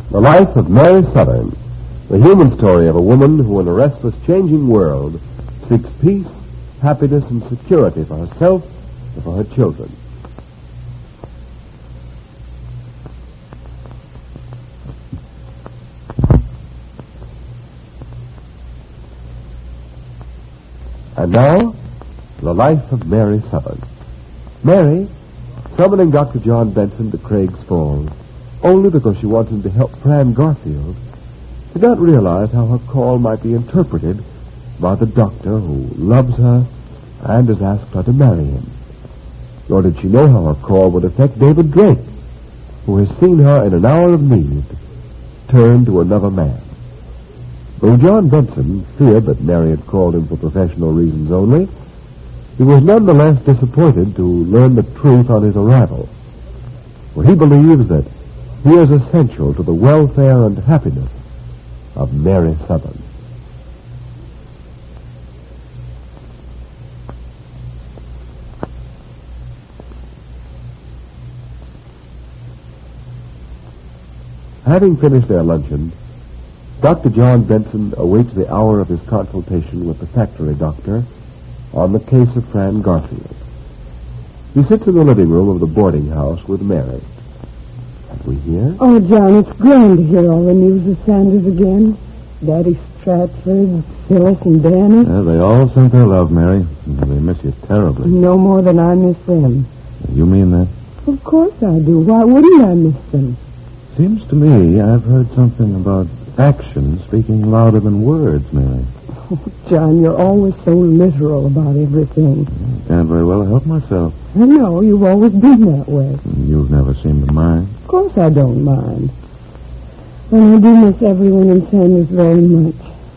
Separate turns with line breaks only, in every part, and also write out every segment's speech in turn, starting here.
The life of Mary Southern, the human story of a woman who in a restless, changing world seeks peace, happiness, and security for herself and for her children. And now, the life of Mary Southern. Mary, summoning Dr. John Benson to Craig's Falls, only because she wanted him to help Fran Garfield, did not realize how her call might be interpreted by the doctor who loves her and has asked her to marry him. Nor did she know how her call would affect David Drake, who has seen her in an hour of need turn to another man. Though John Benson feared that Mary had called him for professional reasons only, he was nonetheless disappointed to learn the truth on his arrival. For he believes that he is essential to the welfare and happiness of Mary Southern. Having finished their luncheon, Dr. John Benson awaits the hour of his consultation with the factory doctor on the case of Fran Garfield. He sits in the living room of the boarding house with Mary. Have we here?
Oh, John, it's grand to hear all the news of Sanders again. Daddy Stratford, Phyllis, and Danny.
They all sent their love, Mary. They miss you terribly.
No more than I miss them.
You mean that?
Of course I do. Why wouldn't I miss them?
Seems to me I've heard something about action speaking louder than words, Mary.
Oh, John, you're always so literal about everything.
Can't very well help myself.
I know. You've always been that way.
You've never seemed to mind.
Of course I don't mind. And I do miss everyone in Sanders very much.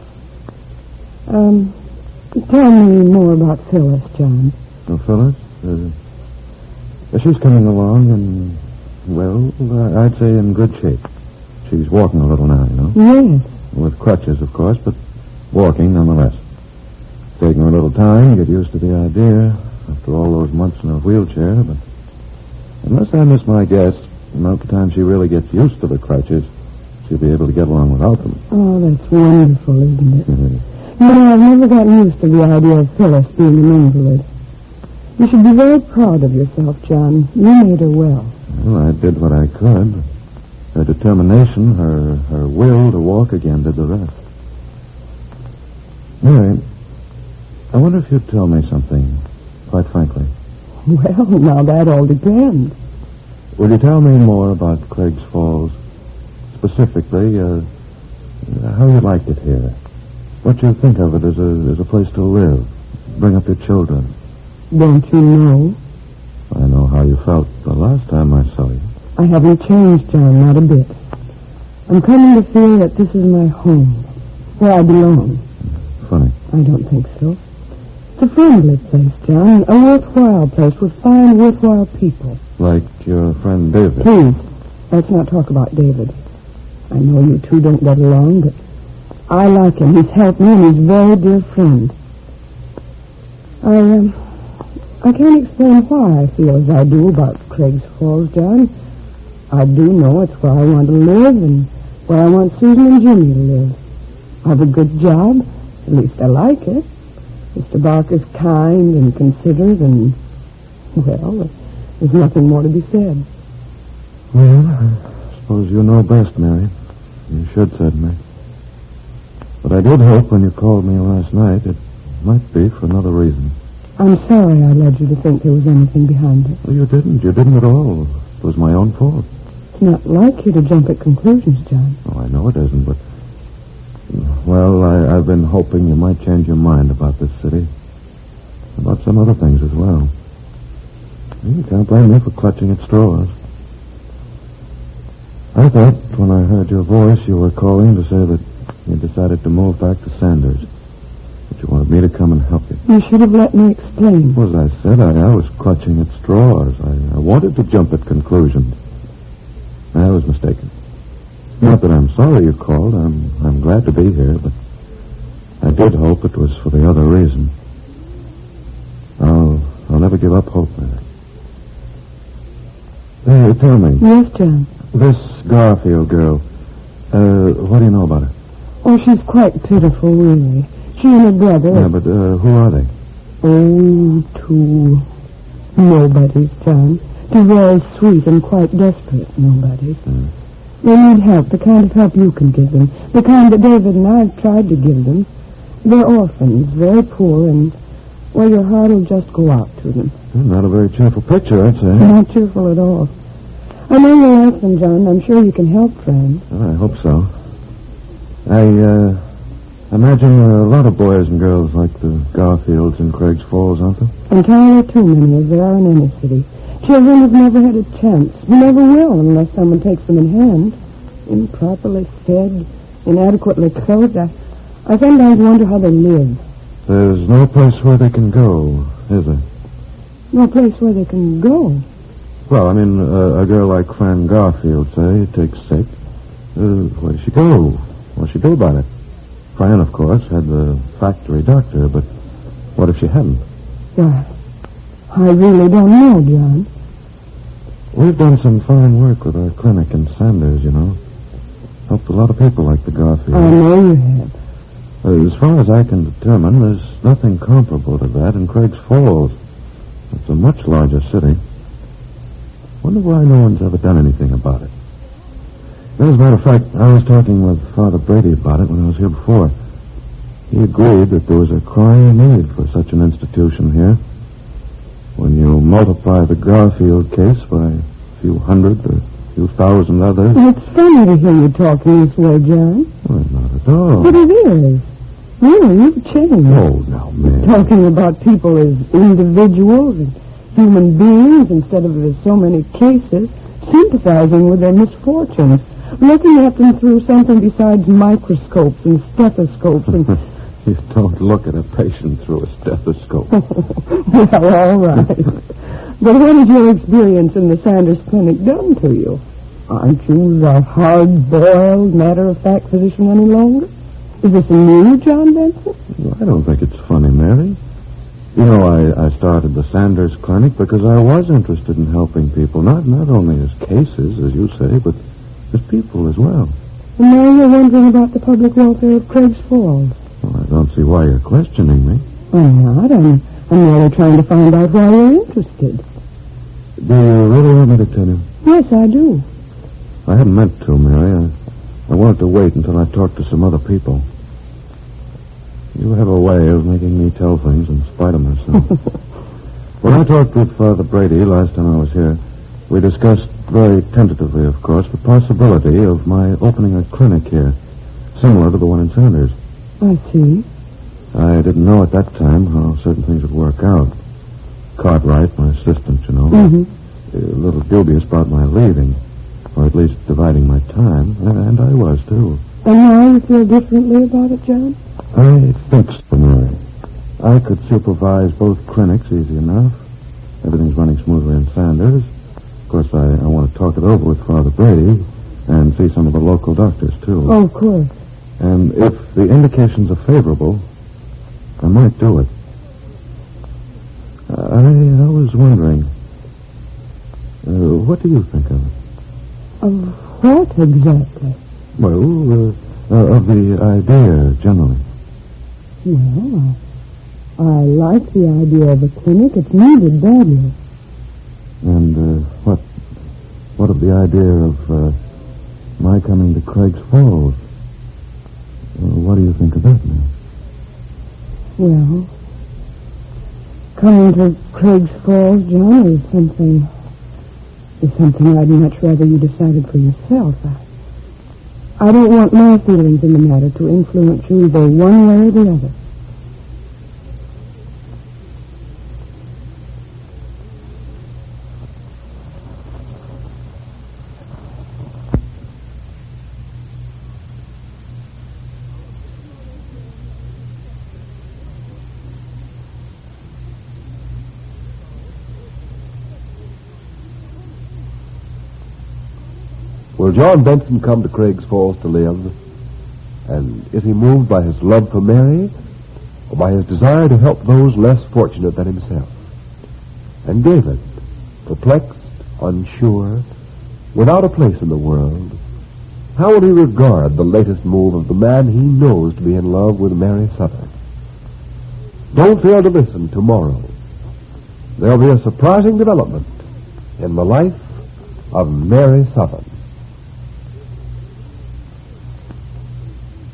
Tell me more about Phyllis, John.
Oh, Phyllis? She's coming along and, well, I'd say in good shape. She's walking a little now, you know.
Yes.
With crutches, of course, but walking nonetheless. Taking her a little time to get used to the idea after all those months in a wheelchair, but unless I miss my guess, about the time she really gets used to the crutches, she'll be able to get along without them.
Oh, that's wonderful, isn't it? You know, I've never gotten used to the idea of Phyllis being an invalid. You should be very proud of yourself, John. You made her well.
Well, I did what I could. Her determination, her will to walk again did the rest. Mary, I wonder if you'd tell me something, quite frankly.
Well, now that all depends.
Will you tell me more about Craig's Falls? Specifically, how you liked it here. What you think of it as a place to live. Bring up your children.
Don't you know?
I know how you felt the last time I saw you.
I haven't changed, John, not a bit. I'm coming to feel that this is my home, where I belong.
Funny.
I don't think so. It's a friendly place, John, a worthwhile place with fine, worthwhile people.
Like your friend David.
Please, let's not talk about David. I know you two don't get along, but I like him. He's helped me, and he's a very dear friend. I can't explain why I feel as I do about Craig's Falls, John. I do know it's where I want to live and where I want Susan and Jimmy to live. I have a good job. At least I like it. Mr. Barker's kind and considerate and, well, there's nothing more to be said.
Well, I suppose you know best, Mary. You should, certainly. But I did hope when you called me last night it might be for another reason.
I'm sorry I led you to think there was anything behind it.
Well, you didn't. You didn't at all. It was my own fault.
It's not like you to jump at conclusions, John.
Oh, I know it isn't, but... Well, I've been hoping you might change your mind about this city. About some other things as well. You can't blame me for clutching at straws. I thought when I heard your voice you were calling to say that you decided to move back to Sanders. That you wanted me to come and help you.
You should have let me explain.
Well, as I said, I was clutching at straws. I wanted to jump at conclusions. I was mistaken. Not that I'm sorry you called. I'm glad to be here, but I did hope it was for the other reason. I'll never give up hope, Mary. Hey, tell me.
Yes, John.
This Garfield girl, What do you know about her?
Oh, she's quite pitiful, really. She and her brother...
Yeah, but who are they?
Oh, two nobodies, John. Two very sweet and quite desperate nobodies. They need help, the kind of help you can give them. The kind that David and I have tried to give them. They're orphans, very poor, and, well, your heart will just go out to them.
Not a very cheerful picture, I'd say.
Not cheerful at all. I know you like them, John. I'm sure you can help, friend.
Well, I hope so. I imagine there are a lot of boys and girls like the Garfields in Craig's Falls, aren't there?
Entirely too many, as there are in any city. Children have never had a chance. Never will unless someone takes them in hand. Improperly fed, inadequately clothed. I sometimes wonder how they live.
There's no place where they can go, is there?
No place where they can go.
Well, I mean, a girl like Fran Garfield, say, takes sick. Where does she go? What'll she do about it? Fran, of course, had the factory doctor, but what if she hadn't?
Why, I really don't know, John.
We've done some fine work with our clinic in Sanders, you know. Helped a lot of people like the Garfield.
I know you have.
As far as I can determine, there's nothing comparable to that in Craig's Falls. It's a much larger city. Wonder why no one's ever done anything about it. As a matter of fact, I was talking with Father Brady about it when I was here before. He agreed that there was a crying need for such an institution here. When you multiply the Garfield case by a few hundred or a few thousand others...
It's funny to hear you talking this way, John.
Well, not at all.
But it is. Really, you've changed.
Oh, now, man.
Talking about people as individuals and human beings instead of as so many cases, sympathizing with their misfortunes, looking at them through something besides microscopes and stethoscopes and...
You don't look at a patient through a stethoscope.
Well, all right. But what has your experience in the Sanders Clinic done to you? Aren't you the hard-boiled, matter-of-fact physician any longer? Is this a new John Benson?
Well, I don't think it's funny, Mary. You know, I started the Sanders Clinic because I was interested in helping people, not only as cases, as you say, but as people as well.
And now you're wondering about the public welfare of Craig's Falls.
Well, I don't see why you're questioning me.
I'm not. I'm merely trying to find out why you're interested.
Do you really want me to tell you?
Yes, I do.
I hadn't meant to, Mary. I wanted to wait until I talked to some other people. You have a way of making me tell things in spite of myself. When I talked with Father Brady last time I was here, we discussed very tentatively, of course, the possibility of my opening a clinic here, similar to the one in Sanders.
I see.
I didn't know at that time how certain things would work out. Cartwright, my assistant, you know, a little dubious about my leaving, or at least dividing my time, and I was, too.
And now you feel differently about it, John?
I think so, Mary. I could supervise both clinics easy enough. Everything's running smoothly in Sanders. Of course, I want to talk it over with Father Brady and see some of the local doctors, too.
Oh, of course.
And if the indications are favorable, I might do it. I was wondering, what do you think of it?
Of what exactly?
Well, of the idea, generally.
Well, I like the idea of a clinic. It's needed badly.
And what of the idea of my coming to Craig's Falls? What do you think of that now?
Well, coming to Craig's Falls, John, is something I'd much rather you decided for yourself. I don't want my feelings in the matter to influence you either one way or the other.
Will John Benson come to Craig's Falls to live? And is he moved by his love for Mary or by his desire to help those less fortunate than himself? And David, perplexed, unsure, without a place in the world, How will he regard the latest move of the man he knows to be in love with Mary Southern? Don't fail to listen tomorrow. There'll be a surprising development in the life of Mary Southern.